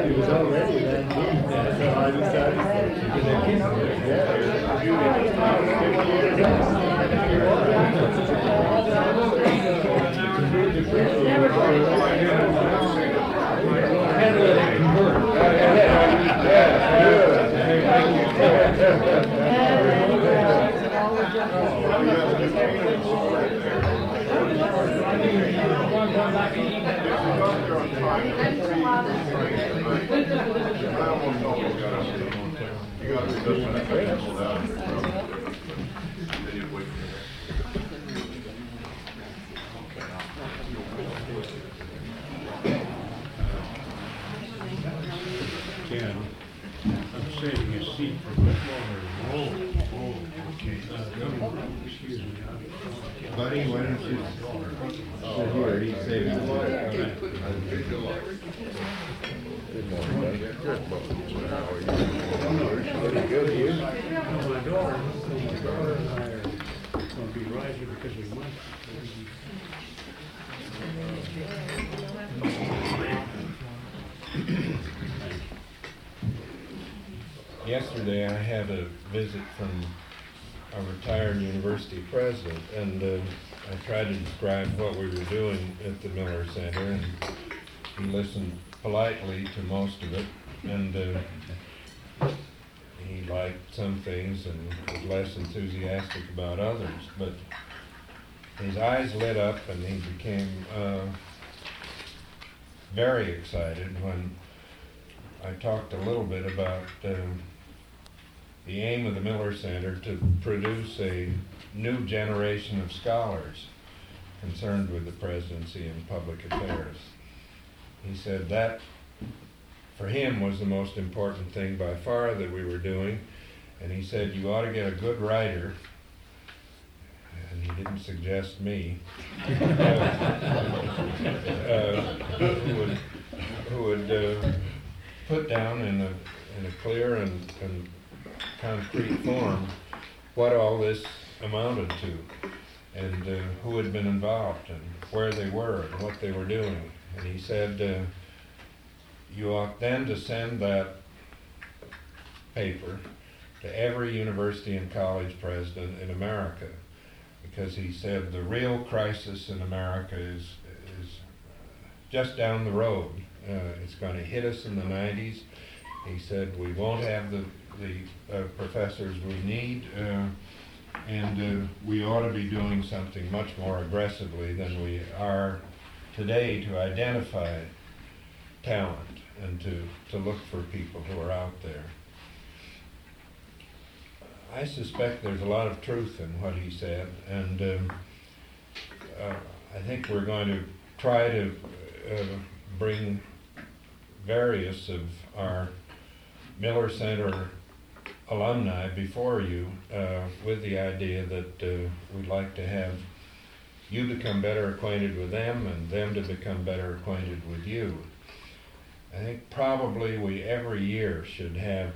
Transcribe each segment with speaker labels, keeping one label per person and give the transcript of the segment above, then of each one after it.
Speaker 1: It was already that deep, so I decided
Speaker 2: Ken, I'm saving a seat for much longer. Okay. Excuse me.
Speaker 3: Buddy, why don't you sit here? He's saving a seat.
Speaker 1: Good morning, buddy. Good morning. How are you? Pretty good, you?
Speaker 2: My daughter and I are going to be rising because we went.
Speaker 3: Yesterday I had a visit from a retired university president, and I tried to describe what we were doing at the Miller Center, and he listened politely to most of it, and he liked some things and was less enthusiastic about others, but his eyes lit up and he became very excited when I talked a little bit about the aim of the Miller Center to produce a new generation of scholars concerned with the presidency and public affairs. He said that, for him, was the most important thing by far that we were doing, and he said you ought to get a good writer, and he didn't suggest me, who would put down in a clear and concrete form what all this amounted to, and who had been involved, and where they were, and what they were doing. And he said you ought then to send that paper to every university and college president in America, because he said the real crisis in America is just down the road. It's going to hit us in the 90s. He said we won't have the professors we need, and we ought to be doing something much more aggressively than we are today to identify talent and to look for people who are out there. I suspect there's a lot of truth in what he said, and I think we're going to try to bring various of our Miller Center alumni before you with the idea that we'd like to have you become better acquainted with them and them to become better acquainted with you. I think probably we every year should have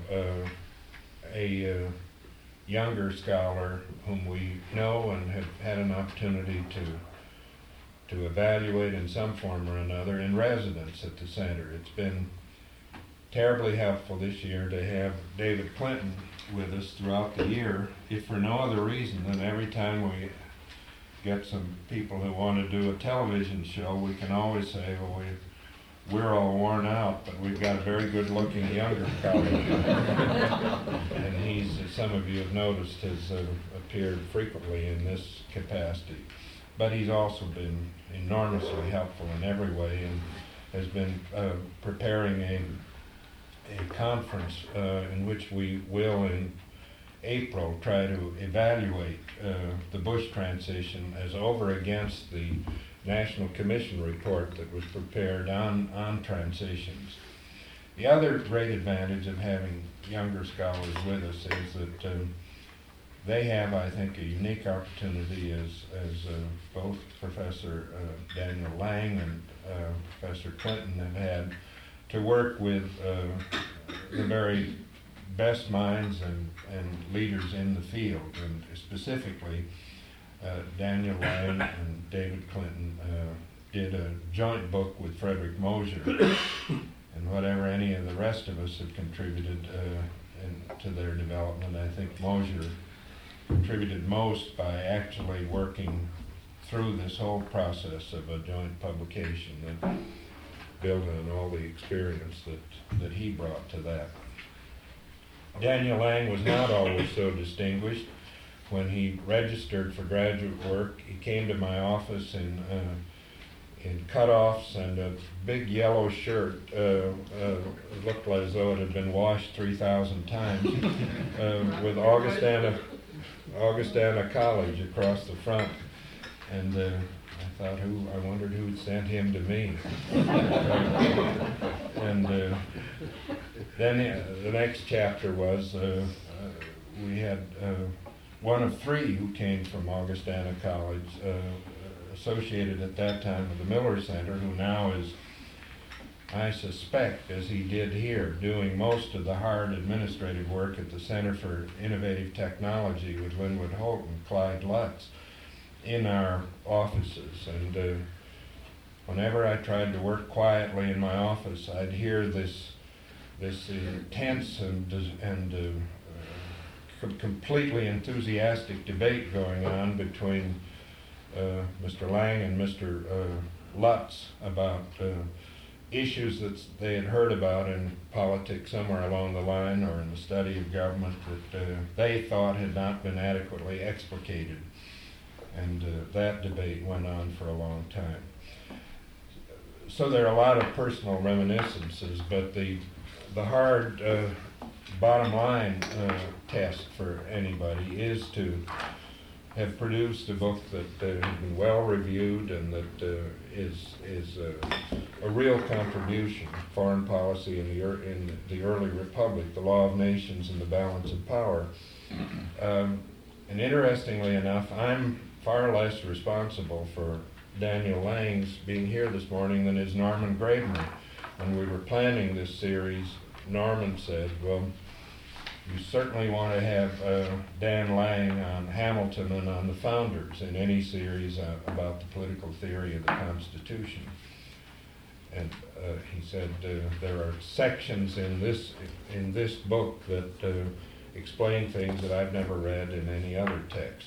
Speaker 3: a younger scholar whom we know and have had an opportunity to evaluate in some form or another in residence at the center. It's been terribly helpful this year to have David Clinton with us throughout the year, if for no other reason than every time we get some people who want to do a television show, we can always say, well, we're all worn out, but we've got a very good-looking younger colleague. And he's, as some of you have noticed, has appeared frequently in this capacity. But he's also been enormously helpful in every way and has been preparing a conference in which we will in April try to evaluate the Bush transition as over against the National Commission report that was prepared on transitions. The other great advantage of having younger scholars with us is that they have, I think, a unique opportunity as both Professor Daniel Lang and Professor Clinton have had to work with the very best minds and leaders in the field, and specifically Daniel Lang and David Clinton did a joint book with Frederick Mosier and whatever any of the rest of us have contributed to their development. I think Mosier contributed most by actually working through this whole process of a joint publication that built on all the experience that he brought to that. Daniel Lang was not always so distinguished. When he registered for graduate work, he came to my office in cutoffs and a big yellow shirt. It looked as though it had been washed 3,000 times, with Augustana College across the front. And I wondered who had sent him to me. And then the next chapter was we had one of three who came from Augustana College, associated at that time with the Miller Center, who now is, I suspect, as he did here, doing most of the hard administrative work at the Center for Innovative Technology with Linwood Holt and Clyde Lutz in our offices. And whenever I tried to work quietly in my office, I'd hear this intense and completely enthusiastic debate going on between Mr. Lang and Mr. Lutz about issues that they had heard about in politics somewhere along the line, or in the study of government, that they thought had not been adequately explicated. And that debate went on for a long time. So there are a lot of personal reminiscences, but the hard bottom line test for anybody is to have produced a book that has been well reviewed and that is a real contribution to foreign policy in the early republic, the law of nations and the balance of power. And interestingly enough, I'm far less responsible for Daniel Lang's being here this morning than is Norman Gravener. When we were planning this series, Norman said, well, you certainly want to have Dan Lang on Hamilton and on the founders in any series about the political theory of the Constitution. And he said there are sections in this book that explain things that I've never read in any other text.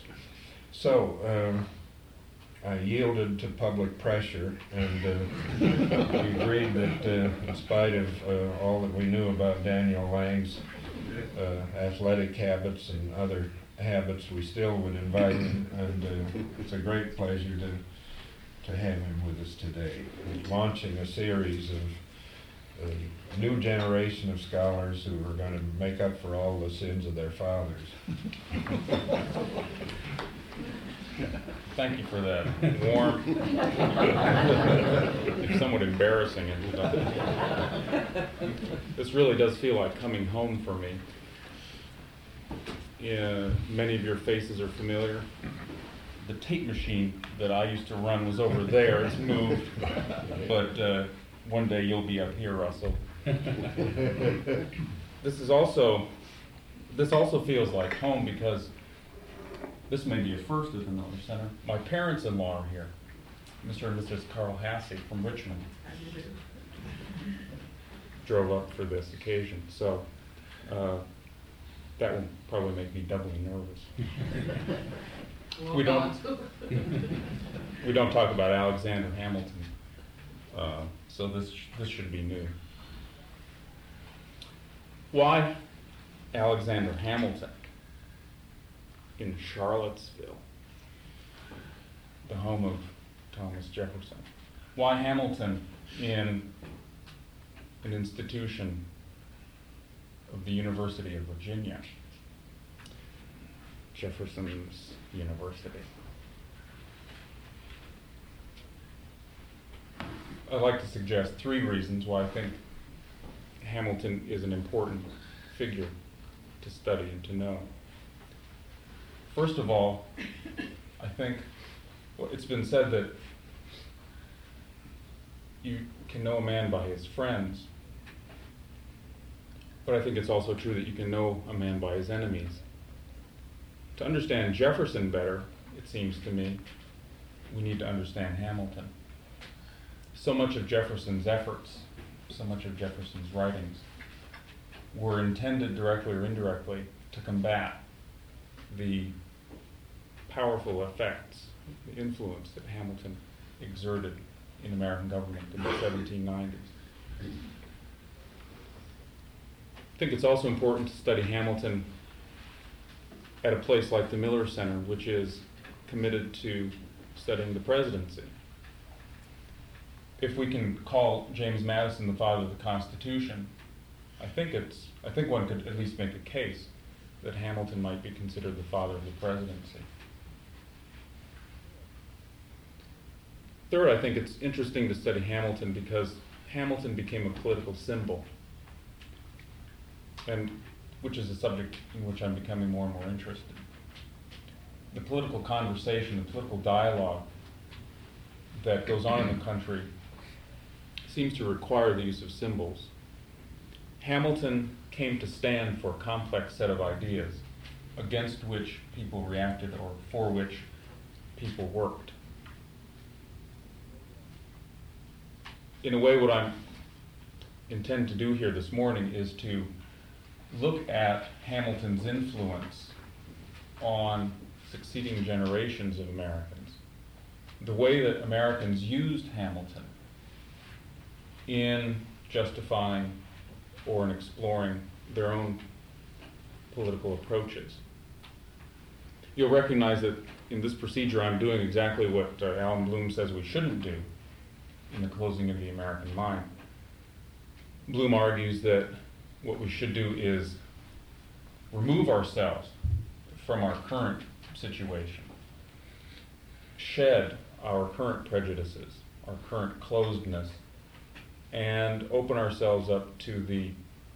Speaker 3: So I yielded to public pressure, and we agreed that in spite of all that we knew about Daniel Lang's athletic habits and other habits, we still would invite him, and it's a great pleasure to have him with us today. We're launching a series of a new generation of scholars who are going to make up for all the sins of their fathers.
Speaker 4: Thank you for that warm, if somewhat embarrassing introduction. This really does feel like coming home for me. Yeah, many of your faces are familiar. The tape machine that I used to run was over there. It's moved, but one day you'll be up here, Russell. This also feels like home because this may be a first at the Miller Center. My parents-in-law are here, Mr. and Mrs. Carl Hassey from Richmond. Drove up for this occasion, so that will probably make me doubly nervous. We don't talk about Alexander Hamilton, so this should be new. Why Alexander Hamilton in Charlottesville, the home of Thomas Jefferson? Why Hamilton in an institution of the University of Virginia, Jefferson's University? I'd like to suggest three reasons why I think Hamilton is an important figure to study and to know. First of all, I think it's been said that you can know a man by his friends, but I think it's also true that you can know a man by his enemies. To understand Jefferson better, it seems to me, we need to understand Hamilton. So much of Jefferson's efforts, so much of Jefferson's writings were intended directly or indirectly to combat the powerful effects, the influence that Hamilton exerted in American government in the 1790s. I think it's also important to study Hamilton at a place like the Miller Center, which is committed to studying the presidency. If we can call James Madison the father of the Constitution, I think one could at least make a case that Hamilton might be considered the father of the presidency. Third, I think it's interesting to study Hamilton because Hamilton became a political symbol, and which is a subject in which I'm becoming more and more interested. The political conversation, the political dialogue that goes on in the country seems to require the use of symbols. Hamilton came to stand for a complex set of ideas against which people reacted or for which people worked. In a way, what I intend to do here this morning is to look at Hamilton's influence on succeeding generations of Americans, the way that Americans used Hamilton in justifying or in exploring their own political approaches. You'll recognize that in this procedure I'm doing exactly what Alan Bloom says we shouldn't do in The Closing of the American Mind. Bloom argues that what we should do is remove ourselves from our current situation, shed our current prejudices, our current closedness, and open ourselves up to the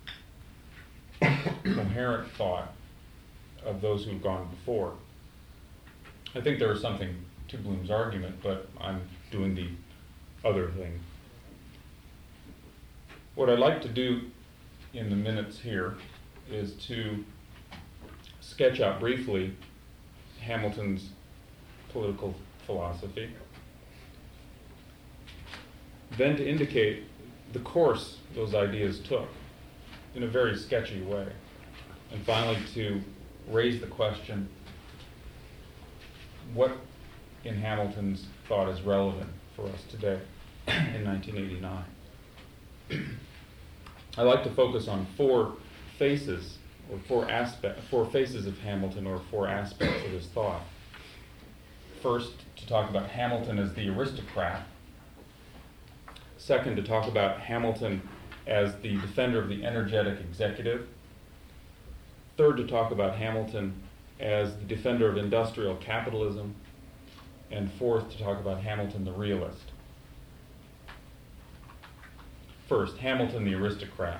Speaker 4: coherent thought of those who've gone before. I think there is something to Bloom's argument, but I'm doing the other thing. What I'd like to do in the minutes here is to sketch out briefly Hamilton's political philosophy, then to indicate the course those ideas took in a very sketchy way, and finally to raise the question, what in Hamilton's thought is relevant for us today in 1989? I like to focus on four faces of Hamilton, or four aspects of his thought. First, to talk about Hamilton as the aristocrat. Second, to talk about Hamilton as the defender of the energetic executive. Third, to talk about Hamilton as the defender of industrial capitalism. And fourth, to talk about Hamilton the realist. First, Hamilton the aristocrat.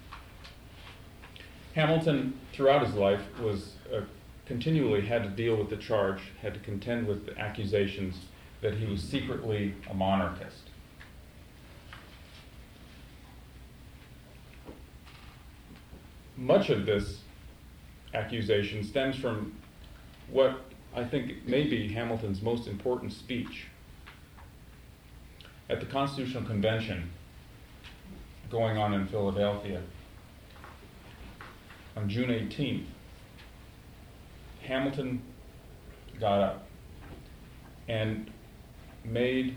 Speaker 4: Hamilton, throughout his life, was continually had to deal with the charge, had to contend with the accusations that he was secretly a monarchist. Much of this accusation stems from what I think may be Hamilton's most important speech. At the Constitutional Convention going on in Philadelphia on June 18th, Hamilton got up and made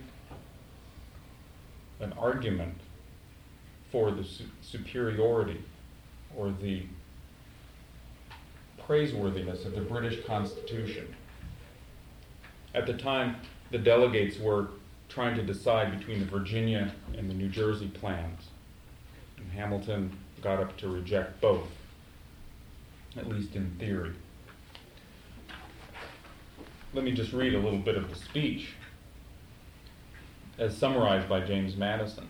Speaker 4: an argument for the superiority or the praiseworthiness of the British Constitution. At the time, the delegates were trying to decide between the Virginia and the New Jersey plans, and Hamilton got up to reject both, at least in theory. Let me just read a little bit of the speech as summarized by James Madison.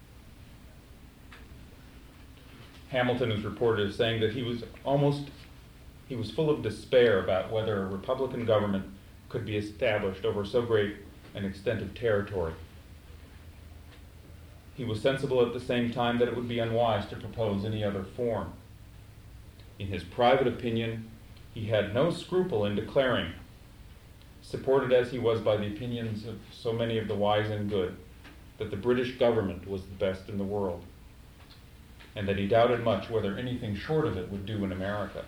Speaker 4: Hamilton is reported as saying that he was full of despair about whether a Republican government could be established over so great an extent of territory. He was sensible at the same time that it would be unwise to propose any other form. In his private opinion, he had no scruple in declaring, supported as he was by the opinions of so many of the wise and good, that the British government was the best in the world. and that he doubted much whether anything short of it would do in America.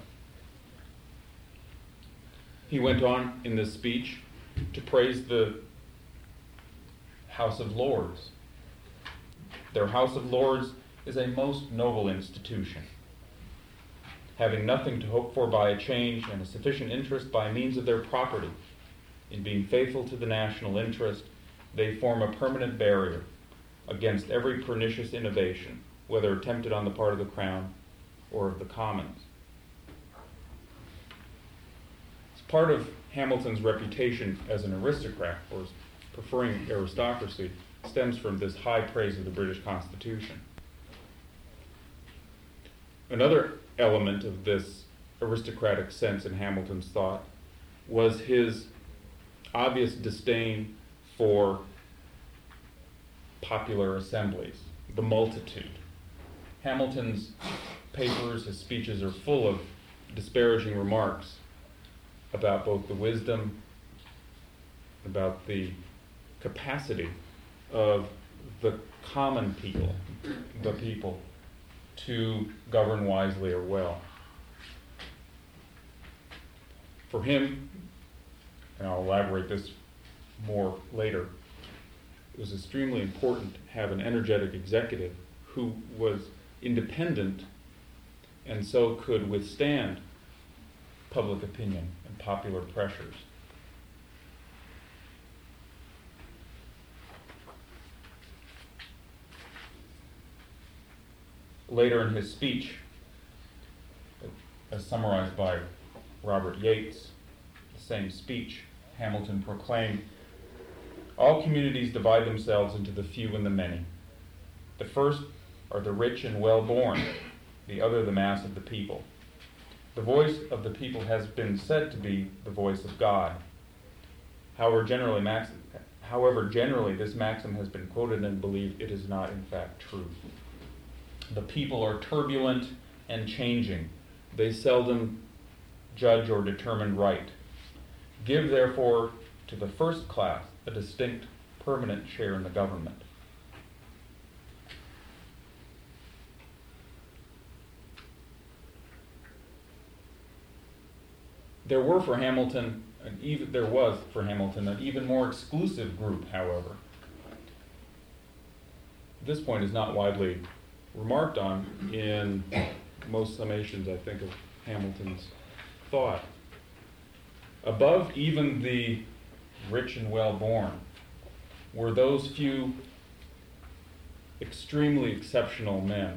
Speaker 4: He went on in this speech to praise the House of Lords. Their House of Lords is a most noble institution. Having nothing to hope for by a change and a sufficient interest by means of their property, in being faithful to the national interest, they form a permanent barrier against every pernicious innovation, whether attempted on the part of the Crown or of the Commons. As part of Hamilton's reputation as an aristocrat, or preferring aristocracy, stems from this high praise of the British Constitution. Another element of this aristocratic sense in Hamilton's thought was his obvious disdain for popular assemblies, the multitude. Hamilton's papers, his speeches, are full of disparaging remarks about both the wisdom, about the capacity of the common people, the people, to govern wisely or well. For him, and I'll elaborate this more later, it was extremely important to have an energetic executive who was independent and so could withstand public opinion and popular pressures. Later in his speech, as summarized by Robert Yates, the same speech, Hamilton proclaimed, "All communities divide themselves into the few and the many. The first are the rich and well-born, the other the mass of the people. The voice of the people has been said to be the voice of God. However, generally this maxim has been quoted and believed it is not in fact true. The people are turbulent and changing. They seldom judge or determine right. Give, therefore, to the first class a distinct, permanent share in the government." There was for Hamilton an even more exclusive group, however. This point is not widely remarked on in most summations, I think, of Hamilton's thought. Above even the rich and well-born were those few extremely exceptional men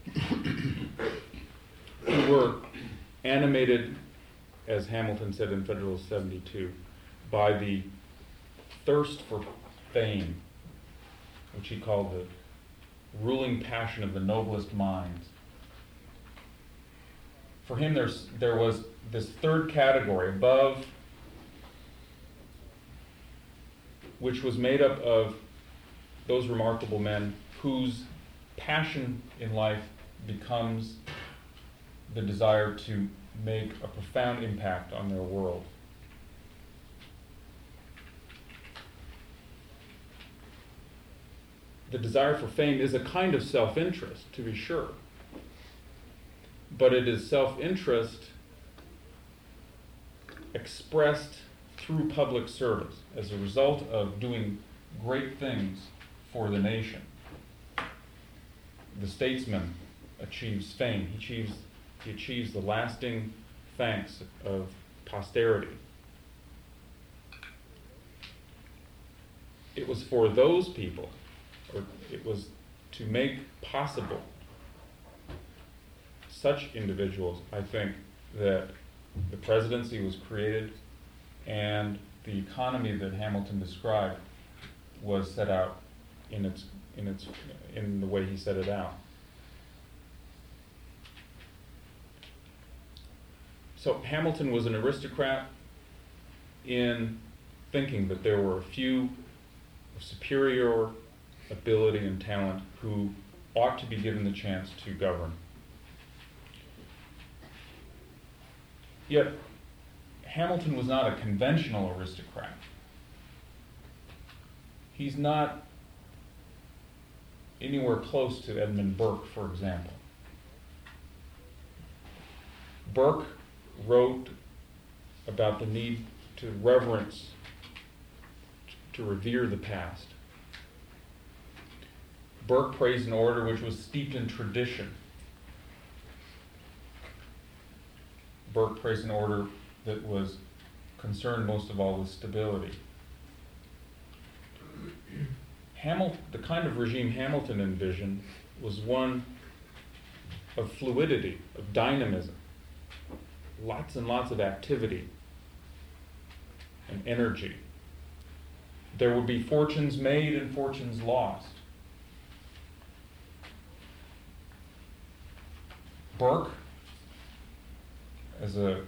Speaker 4: who were animated, as Hamilton said in Federalist 72, by the thirst for fame, which he called the ruling passion of the noblest minds. For him, there was this third category above, which was made up of those remarkable men whose passion in life becomes the desire to make a profound impact on their world. The desire for fame is a kind of self-interest, to be sure. But it is self-interest expressed through public service as a result of doing great things for the nation. The statesman achieves fame. He achieves the lasting thanks of posterity. It was for those people, or it was to make possible such individuals, I think, that the presidency was created and the economy that Hamilton described was set out in the way he set it out. So Hamilton was an aristocrat in thinking that there were a few of superior ability and talent who ought to be given the chance to govern. Yet, Hamilton was not a conventional aristocrat. He's not anywhere close to Edmund Burke, for example. Burke wrote about the need to reverence, to revere the past. Burke praised an order which was steeped in tradition. Burke praised an order that was concerned most of all with stability. The kind of regime Hamilton envisioned was one of fluidity, of dynamism, lots and lots of activity and energy. There would be fortunes made and fortunes lost. Burke, as a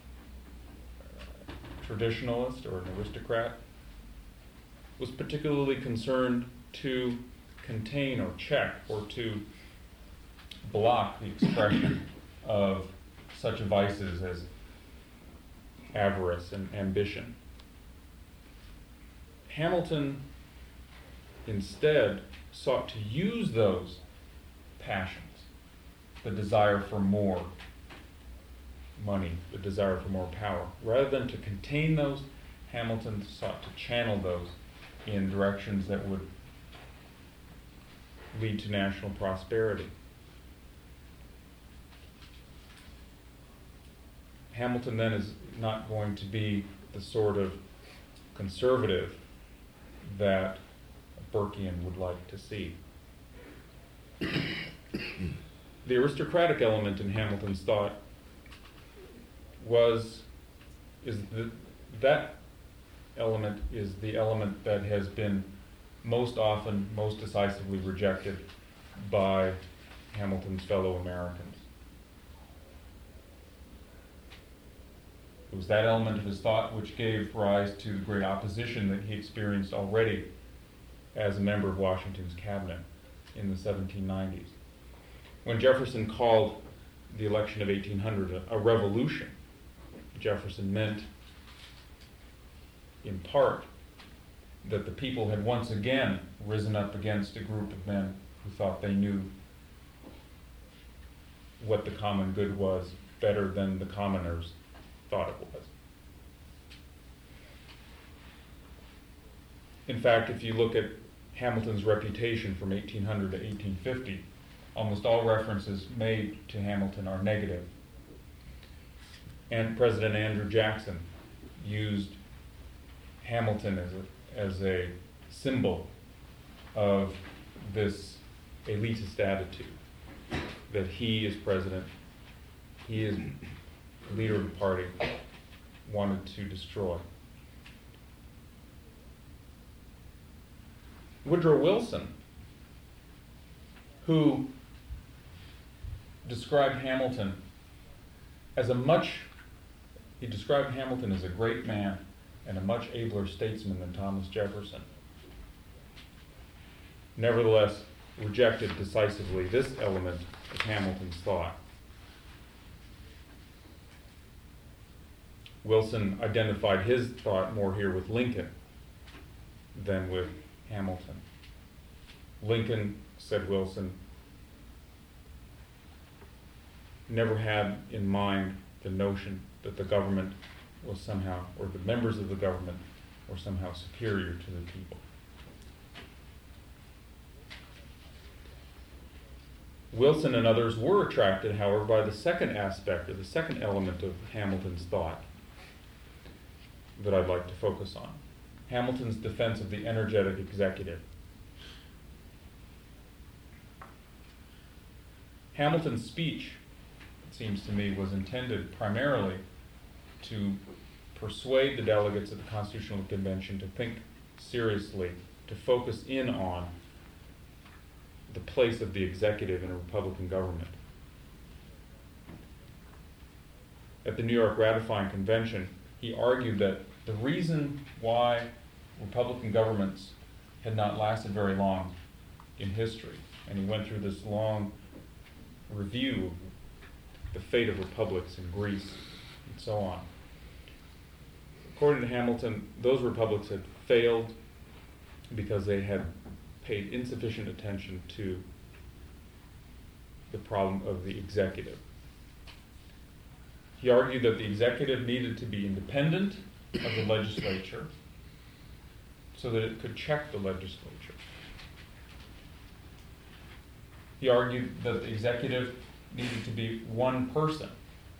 Speaker 4: traditionalist or an aristocrat, was particularly concerned to contain or check or to block the expression of such vices as avarice and ambition. Hamilton instead sought to use those passions, the desire for more money, the desire for more power. Rather than to contain those, Hamilton sought to channel those in directions that would lead to national prosperity. Hamilton then is not going to be the sort of conservative that a Burkean would like to see. The aristocratic element in Hamilton's thought that element is the element that has been most often, most decisively rejected by Hamilton's fellow Americans. It was that element of his thought which gave rise to the great opposition that he experienced already as a member of Washington's cabinet in the 1790s. When Jefferson called the election of 1800 a revolution, Jefferson meant, in part, that the people had once again risen up against a group of men who thought they knew what the common good was better than the commoners thought it was. In fact, if you look at Hamilton's reputation from 1800 to 1850, almost all references made to Hamilton are negative. And President Andrew Jackson used Hamilton as a symbol of this elitist attitude, that he is president, he is leader of the party, wanted to destroy. Woodrow Wilson, who described Hamilton as he described Hamilton as a great man and a much abler statesman than Thomas Jefferson, nevertheless rejected decisively this element of Hamilton's thought. Wilson identified his thought more here with Lincoln than with Hamilton. Lincoln, said Wilson, never had in mind the notion that the government was somehow, or the members of the government were somehow superior to the people. Wilson and others were attracted, however, by the second aspect, or the second element of Hamilton's thought that I'd like to focus on. Hamilton's defense of the energetic executive. Hamilton's speech, it seems to me, was intended primarily to persuade the delegates of the Constitutional Convention to think seriously, to focus in on the place of the executive in a Republican government. At the New York Ratifying Convention, he argued that the reason why Republican governments had not lasted very long in history, and he went through this long review of the fate of republics in Greece and so on. According to Hamilton, those republics had failed because they had paid insufficient attention to the problem of the executive. He argued that the executive needed to be independent of the legislature so that it could check the legislature. He argued that the executive needed to be one person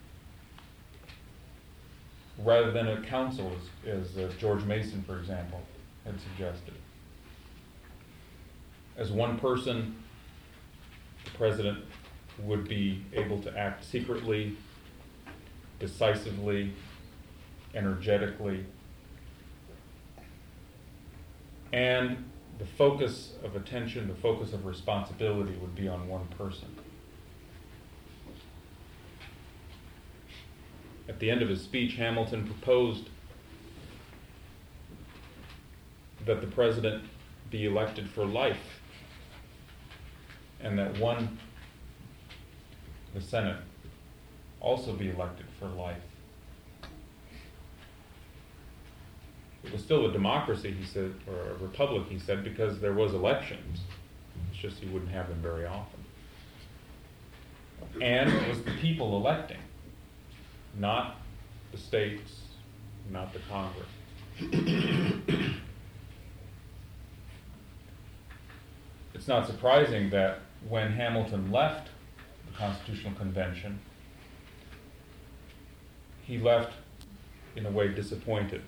Speaker 4: rather than a council, as George Mason, for example, had suggested. As one person, the president would be able to act secretly, decisively, energetically, and the focus of attention, the focus of responsibility would be on one person. At the end of his speech, Hamilton proposed that the president be elected for life, and that the Senate, also be elected for life. It was still a democracy, he said, or a republic, he said, because there was elections. It's just he wouldn't have them very often. And it was the people electing, not the states, not the Congress. It's not surprising that when Hamilton left the Constitutional Convention, he left in a way disappointed.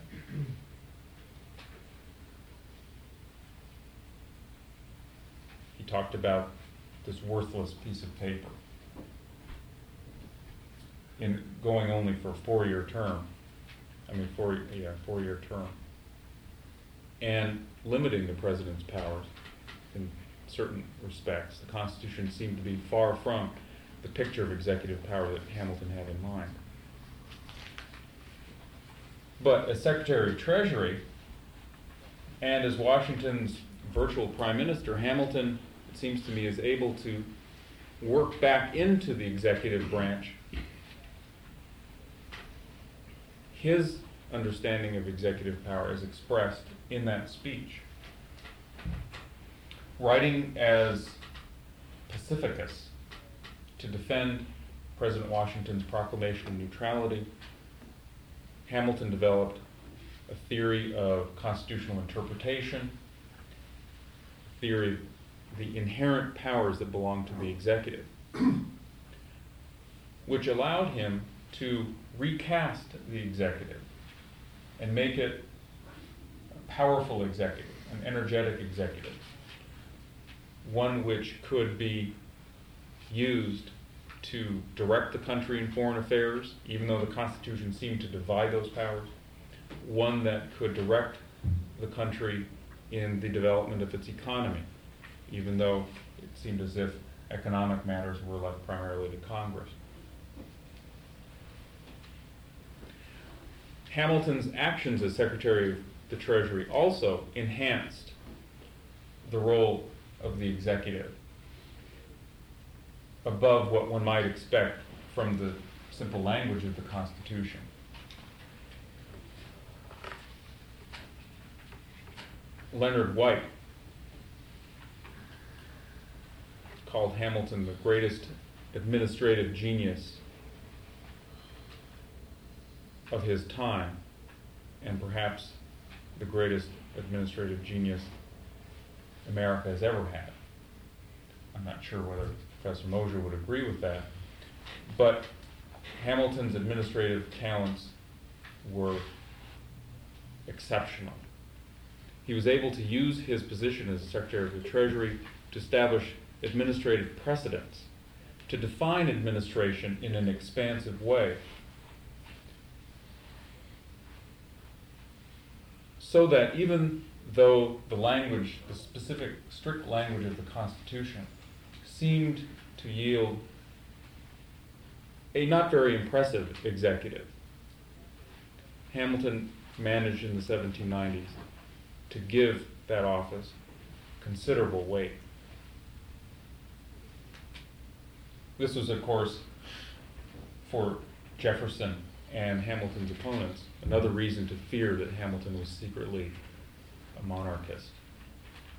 Speaker 4: He talked about this worthless piece of paper in going only for a four-year term, and limiting the president's powers in certain respects. The Constitution seemed to be far from the picture of executive power that Hamilton had in mind. But as Secretary of Treasury and as Washington's virtual prime minister, Hamilton, it seems to me, is able to work back into the executive branch his understanding of executive power is expressed in that speech. Writing as pacificus to defend President Washington's proclamation of neutrality, Hamilton developed a theory of constitutional interpretation, theory of the inherent powers that belong to the executive, which allowed him to recast the executive and make it a powerful executive, an energetic executive, one which could be used to direct the country in foreign affairs, even though the Constitution seemed to divide those powers, one that could direct the country in the development of its economy, even though it seemed as if economic matters were left primarily to Congress. Hamilton's actions as Secretary of the Treasury also enhanced the role of the executive above what one might expect from the simple language of the Constitution. Leonard White called Hamilton the greatest administrative genius of his time, and perhaps the greatest administrative genius America has ever had. I'm not sure whether Professor Mosier would agree with that, but Hamilton's administrative talents were exceptional. He was able to use his position as Secretary of the Treasury to establish administrative precedents, to define administration in an expansive way, so that even though the language, the specific strict language of the Constitution, seemed to yield a not very impressive executive, Hamilton managed in the 1790s to give that office considerable weight. This was, of course, for Jefferson and Hamilton's opponents, another reason to fear that Hamilton was secretly a monarchist.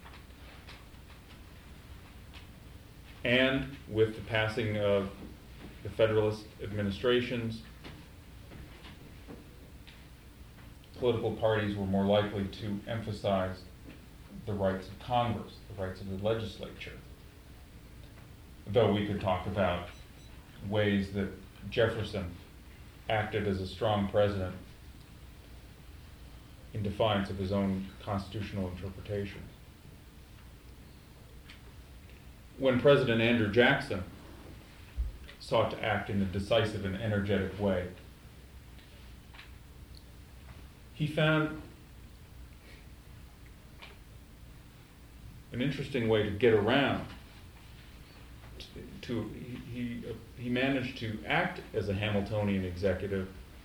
Speaker 4: And with the passing of the Federalist administrations, political parties were more likely to emphasize the rights of Congress, the rights of the legislature. Though we could talk about ways that Jefferson acted as a strong president in defiance of his own constitutional interpretation. When President Andrew Jackson sought to act in a decisive and energetic way, he found an interesting way to get around. He managed to act as a Hamiltonian executive,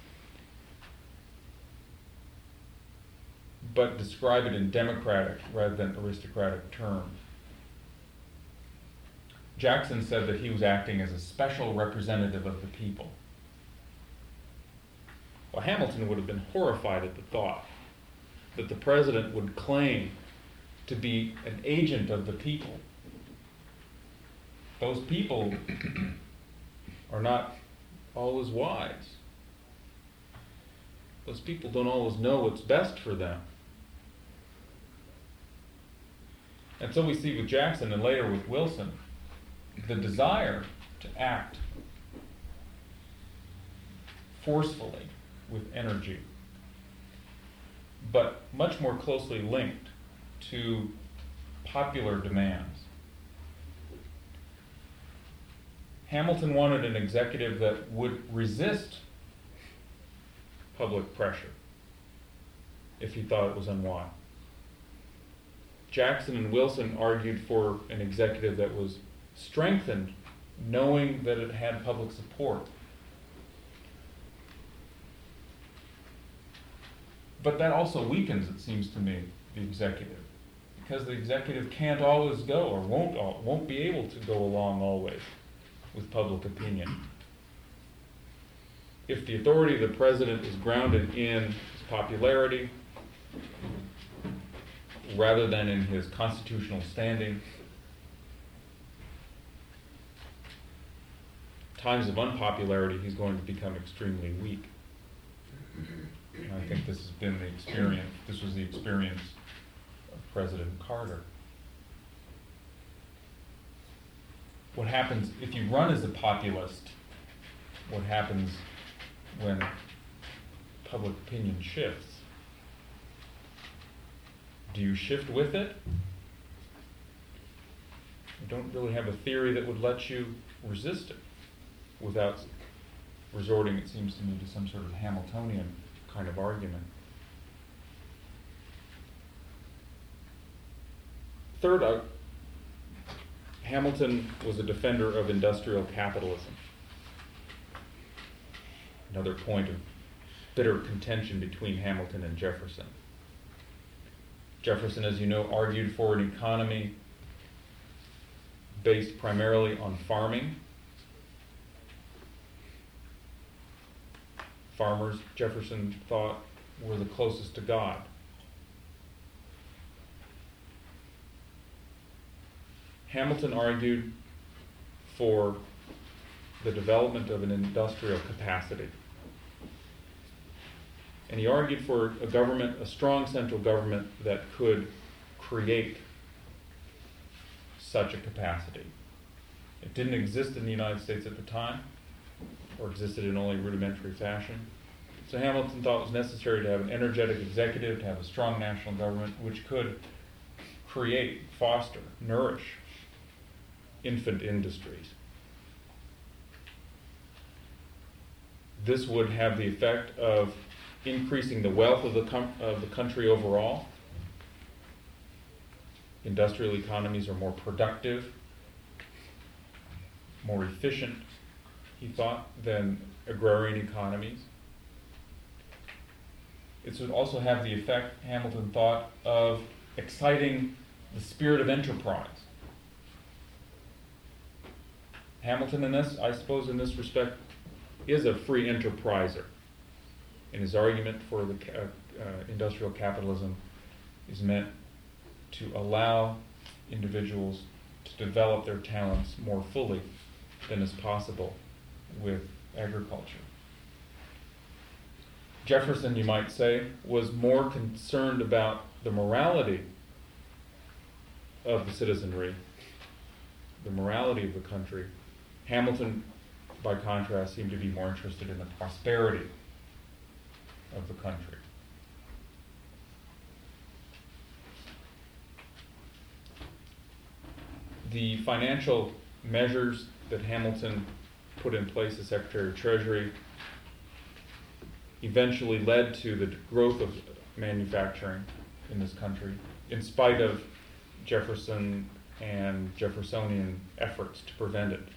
Speaker 4: but describe it in democratic rather than aristocratic terms. Jackson said that he was acting as a special representative of the people. Well, Hamilton would have been horrified at the thought that the president would claim to be an agent of the people. Those people are not always wise. Those people don't always know what's best for them. And so we see with Jackson and later with Wilson, the desire to act forcefully with energy, but much more closely linked to popular demands. Hamilton wanted an executive that would resist public pressure if he thought it was unwise. Jackson and Wilson argued for an executive that was strengthened, knowing that it had public support. But that also weakens, it seems to me, the executive, because the executive can't always go, or won't be able to go along always with public opinion. If the authority of the president is grounded in his popularity rather than in his constitutional standing, times of unpopularity, he's going to become extremely weak. And I think this has been the experience, this was the experience of President Carter. What happens if you run as a populist? What happens when public opinion shifts? Do you shift with it? You don't really have a theory that would let you resist it without resorting, it seems to me, to some sort of Hamiltonian kind of argument. Third, Hamilton was a defender of industrial capitalism. Another point of bitter contention between Hamilton and Jefferson. Jefferson, as you know, argued for an economy based primarily on farming. Farmers, Jefferson thought, were the closest to God. Hamilton argued for the development of an industrial capacity. And he argued for a government, a strong central government that could create such a capacity. It didn't exist in the United States at the time, or existed in only rudimentary fashion. So Hamilton thought it was necessary to have an energetic executive, to have a strong national government which could create, foster, nourish infant industries. This would have the effect of increasing the wealth of the country overall. Industrial economies are more productive, more efficient, he thought, than agrarian economies. It would also have the effect, Hamilton thought, of exciting the spirit of enterprise. Hamilton, in this, I suppose, in this respect, is a free enterpriser. And his argument for the industrial capitalism is meant to allow individuals to develop their talents more fully than is possible with agriculture. Jefferson, you might say, was more concerned about the morality of the citizenry, the morality of the country. Hamilton, by contrast, seemed to be more interested in the prosperity of the country. The financial measures that Hamilton put in place as Secretary of Treasury eventually led to the growth of manufacturing in this country, in spite of Jefferson and Jeffersonian efforts to prevent it.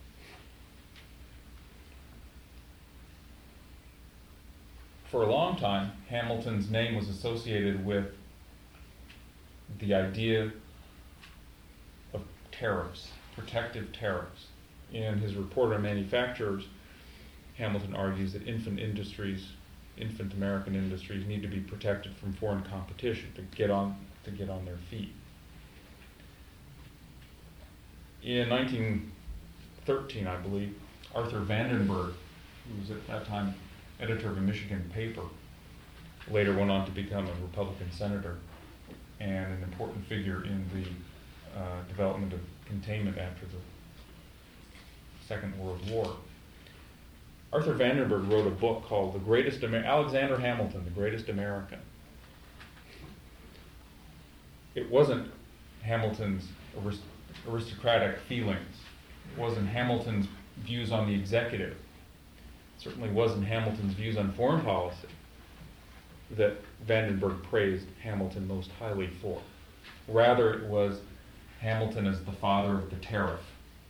Speaker 4: For a long time, Hamilton's name was associated with the idea of tariffs, protective tariffs. In his report on manufacturers, Hamilton argues that infant American industries need to be protected from foreign competition to get on their feet. In 1913, I believe, Arthur Vandenberg, who was at that time editor of a Michigan paper, later went on to become a Republican senator and an important figure in the development of containment after the Second World War. Arthur Vandenberg wrote a book called Alexander Hamilton, The Greatest American. It wasn't Hamilton's aristocratic feelings. It wasn't Hamilton's views on the executive. It certainly wasn't Hamilton's views on foreign policy that Vandenberg praised Hamilton most highly for. Rather, it was Hamilton as the father of the tariff.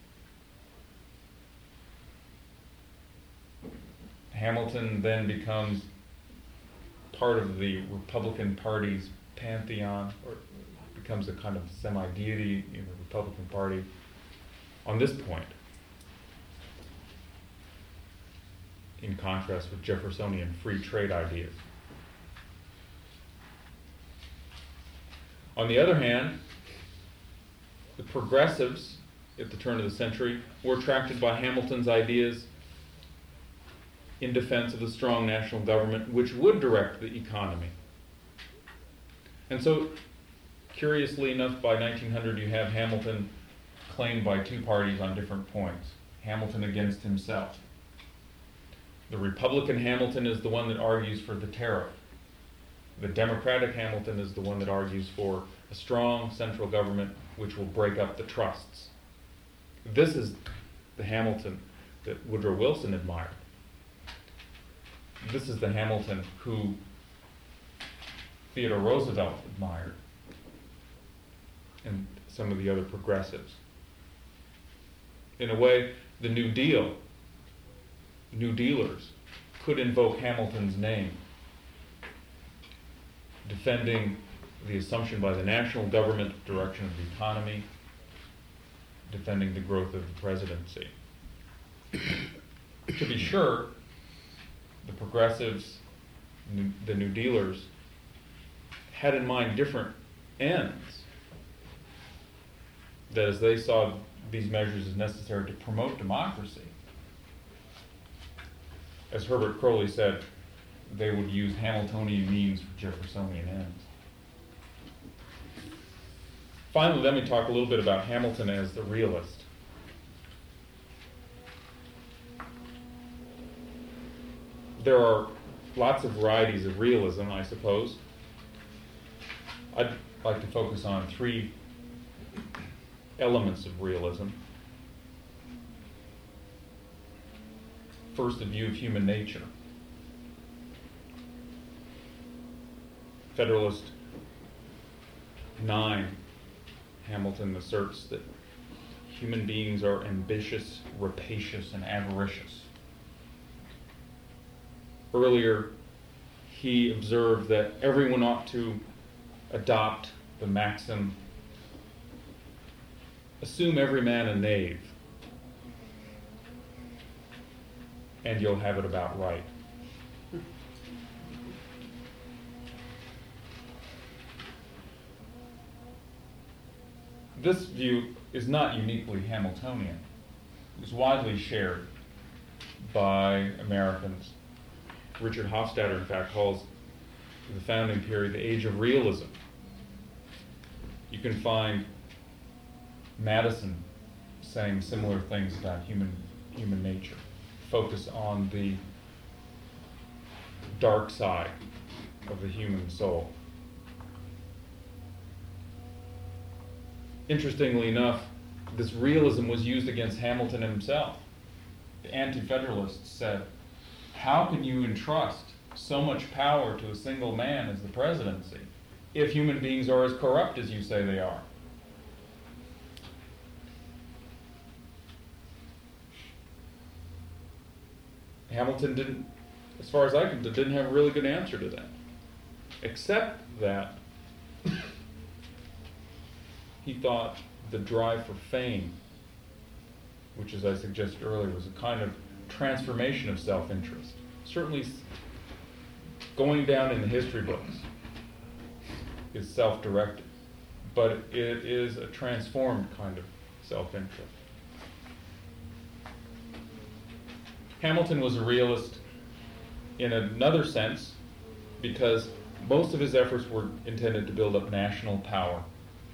Speaker 4: Hamilton then becomes part of the Republican Party's pantheon, or becomes a kind of semi-deity in the Republican Party on this point, in contrast with Jeffersonian free trade ideas. On the other hand, the progressives at the turn of the century were attracted by Hamilton's ideas in defense of the strong national government, which would direct the economy. And so, curiously enough, by 1900 you have Hamilton claimed by two parties on different points. Hamilton against himself. The Republican Hamilton is the one that argues for the tariff. The Democratic Hamilton is the one that argues for a strong central government which will break up the trusts. This is the Hamilton that Woodrow Wilson admired. This is the Hamilton who Theodore Roosevelt admired, and some of the other progressives. In a way, the New Dealers could invoke Hamilton's name, defending the assumption by the national government of direction of the economy, defending the growth of the presidency. To be sure, the progressives, the New Dealers, had in mind different ends. That is, they saw these measures as necessary to promote democracy. As Herbert Crowley said, they would use Hamiltonian means for Jeffersonian ends. Finally, let me talk a little bit about Hamilton as the realist. There are lots of varieties of realism, I suppose. I'd like to focus on three elements of realism. First, a view of human nature. Federalist 9, Hamilton asserts that human beings are ambitious, rapacious, and avaricious. Earlier, he observed that everyone ought to adopt the maxim, assume every man a knave, and you'll have it about right. This view is not uniquely Hamiltonian. It was widely shared by Americans. Richard Hofstadter, in fact, calls the founding period the age of realism. You can find Madison saying similar things about human nature. Focus on the dark side of the human soul. Interestingly enough, this realism was used against Hamilton himself. The anti-federalists said, how can you entrust so much power to a single man as the presidency if human beings are as corrupt as you say they are? Hamilton didn't, as far as I can tell, didn't have a really good answer to that, except that he thought the drive for fame, which, as I suggested earlier, was a kind of transformation of self-interest. Certainly going down in the history books is self-directed, but it is a transformed kind of self-interest. Hamilton was a realist in another sense because most of his efforts were intended to build up national power.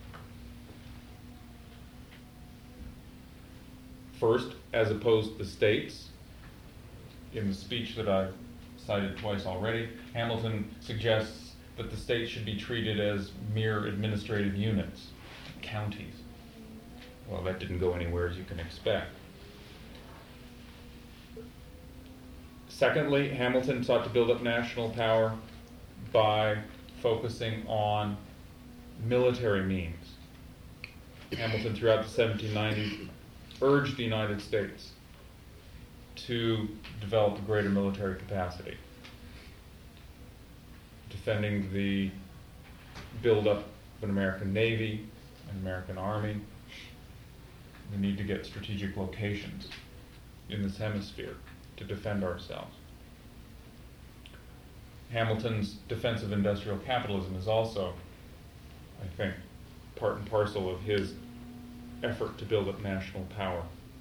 Speaker 4: First, as opposed to the states. In the speech that I've cited twice already, Hamilton suggests that the states should be treated as mere administrative units, counties. Well, that didn't go anywhere, as you can expect. Secondly, Hamilton sought to build up national power by focusing on military means. Hamilton, throughout the 1790s, urged the United States to develop a greater military capacity, defending the buildup of an American Navy, an American Army. We need to get strategic locations in this hemisphere to defend ourselves. Hamilton's defense of industrial capitalism is also, I think, part and parcel of his effort to build up national power.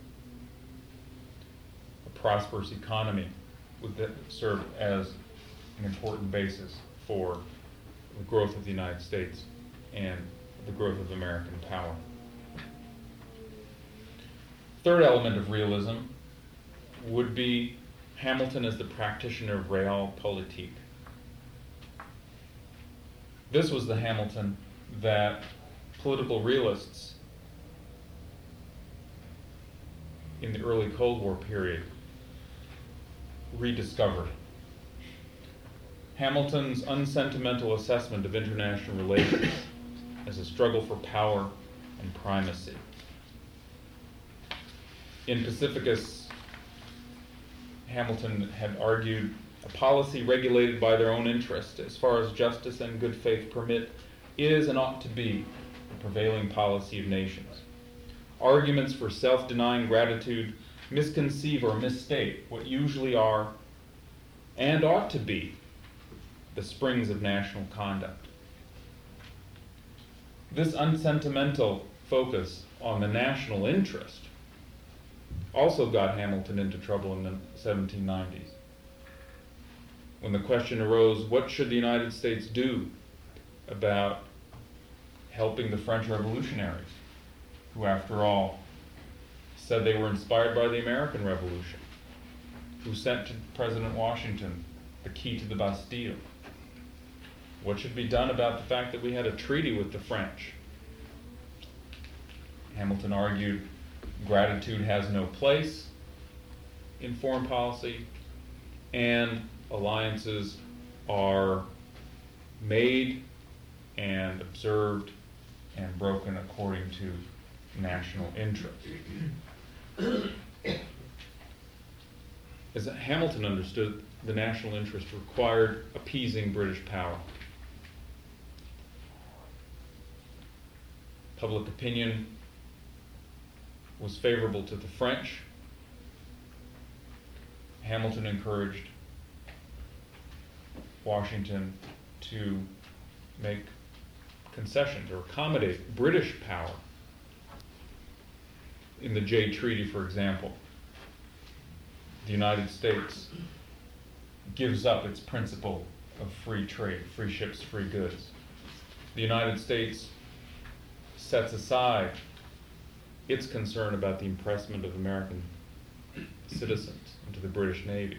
Speaker 4: A prosperous economy would serve as an important basis for the growth of the United States and the growth of American power. Third element of realism would be Hamilton as the practitioner of realpolitik. This was the Hamilton that political realists in the early Cold War period rediscovered. Hamilton's unsentimental assessment of international relations as a struggle for power and primacy. In Pacificus, Hamilton had argued a policy regulated by their own interest, as far as justice and good faith permit, is and ought to be the prevailing policy of nations. Arguments for self-denying gratitude misconceive or misstate what usually are and ought to be the springs of national conduct. This unsentimental focus on the national interest also got Hamilton into trouble in the 1790s. When the question arose, what should the United States do about helping the French revolutionaries, who, after all, said they were inspired by the American Revolution, who sent to President Washington the key to the Bastille? What should be done about the fact that we had a treaty with the French? Hamilton argued gratitude has no place in foreign policy, and alliances are made and observed and broken according to national interest. As Hamilton understood, the national interest required appeasing British power. Public opinion was favorable to the French. Hamilton encouraged Washington to make concessions or accommodate British power. In the Jay Treaty, for example, the United States gives up its principle of free trade, free ships, free goods. The United States sets aside its concern about the impressment of American citizens into the British Navy.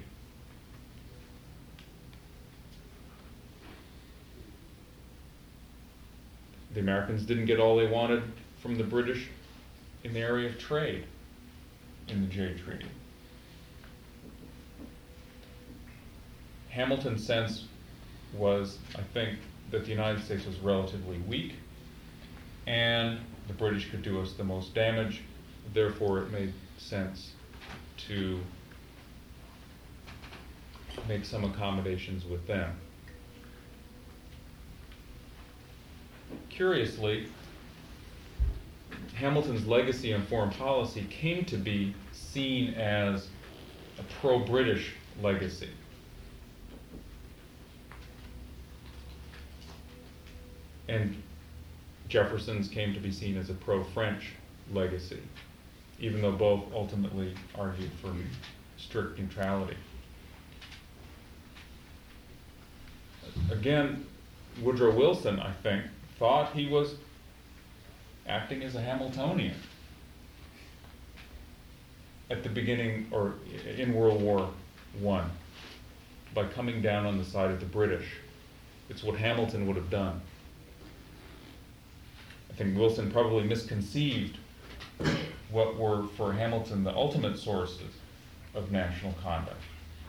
Speaker 4: The Americans didn't get all they wanted from the British in the area of trade in the Jay Treaty. Hamilton's sense was, I think, that the United States was relatively weak and the British could do us the most damage. Therefore, it made sense to make some accommodations with them. Curiously, Hamilton's legacy in foreign policy came to be seen as a pro-British legacy. And Jefferson's came to be seen as a pro-French legacy, even though both ultimately argued for strict neutrality. Again, Woodrow Wilson, I think, thought he was acting as a Hamiltonian at the beginning, or in World War I, by coming down on the side of the British. It's what Hamilton would have done. I think Wilson probably misconceived what were, for Hamilton, the ultimate sources of national conduct.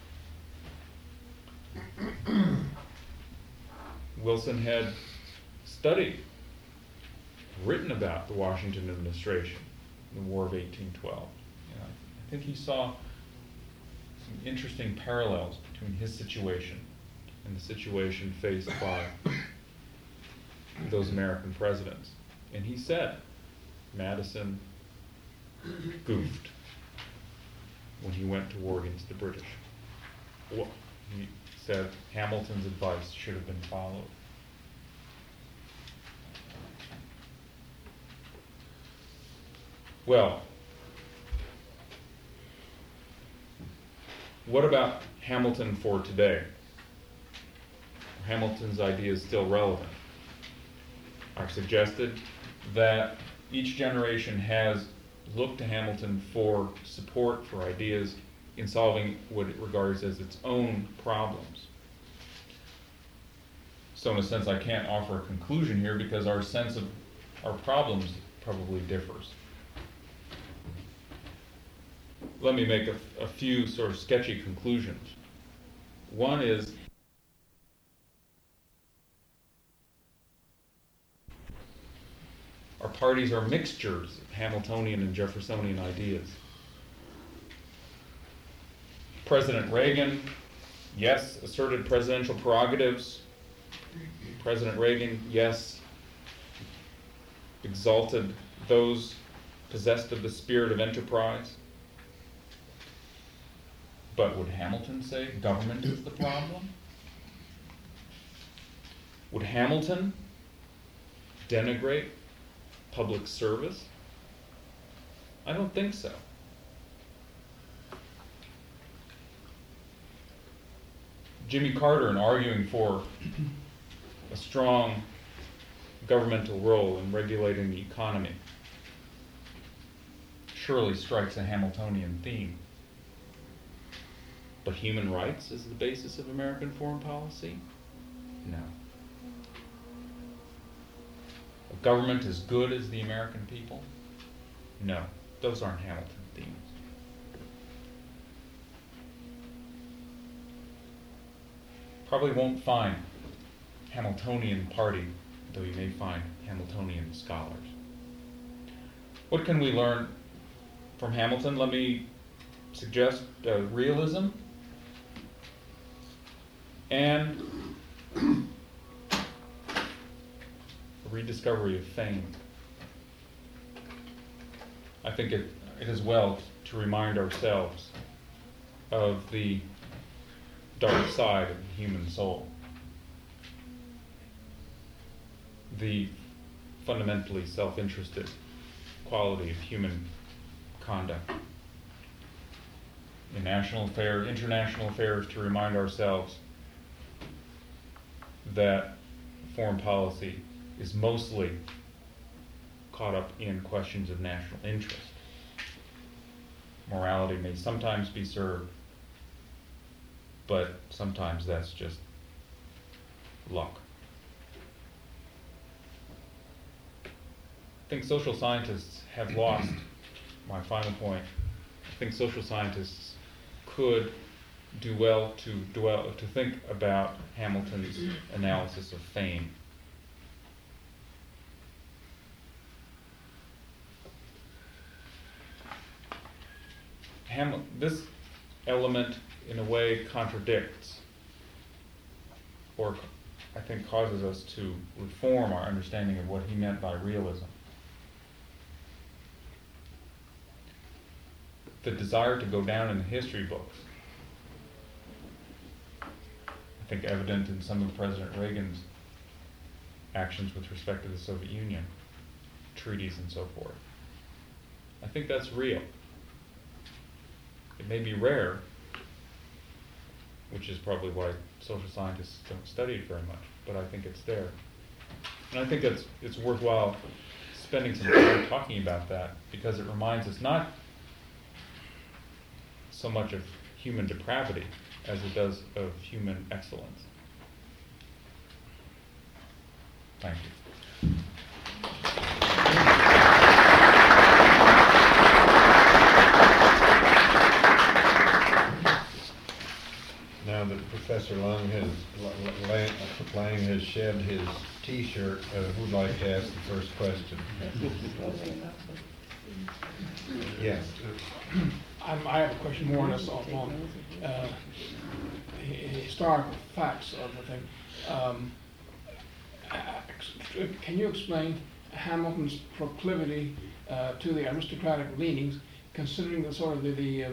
Speaker 4: Wilson had studied, written about the Washington administration, the War of 1812. I think he saw some interesting parallels between his situation and the situation faced by those American presidents. And he said Madison goofed when he went to war against the British. Well, he said Hamilton's advice should have been followed. Well, what about Hamilton for today? Are Hamilton's ideas still relevant? I've suggested that each generation has looked to Hamilton for support, for ideas in solving what it regards as its own problems. So in a sense, I can't offer a conclusion here because our sense of our problems probably differs. Let me make a few sort of sketchy conclusions. One is our parties are mixtures of Hamiltonian and Jeffersonian ideas. President Reagan, yes, asserted presidential prerogatives. President Reagan, yes, exalted those possessed of the spirit of enterprise. But would Hamilton say government is the problem? Would Hamilton denigrate public service? I don't think so. Jimmy Carter, in arguing for a strong governmental role in regulating the economy, surely strikes a Hamiltonian theme. But human rights is the basis of American foreign policy? No. A government as good as the American people? No. Those aren't Hamilton themes. Probably won't find Hamiltonian party, though you may find Hamiltonian scholars. What can we learn from Hamilton? Let me suggest realism and a rediscovery of fame. I think it is well to remind ourselves of the dark side of the human soul, the fundamentally self-interested quality of human conduct. in national affairs, international affairs, to remind ourselves that foreign policy is mostly caught up in questions of national interest. Morality may sometimes be served, but sometimes that's just luck. I think social scientists have lost, my final point, I think social scientists could do well to think about Hamilton's analysis of fame. This element, in a way, contradicts, or I think causes us to reform our understanding of what he meant by realism. The desire to go down in the history books, I think evident in some of President Reagan's actions with respect to the Soviet Union, treaties and so forth. I think that's real. It may be rare, which is probably why social scientists don't study it very much, but I think it's there. And I think it's worthwhile spending some time talking about that, because it reminds us not so much of human depravity as it does of human excellence. Thank you.
Speaker 3: Now that Professor Lang has shed his T-shirt, who'd like to ask the first question? Yes.
Speaker 5: I have a question more on this on historical facts of the thing. Can you explain Hamilton's proclivity to the aristocratic leanings, considering the sort of the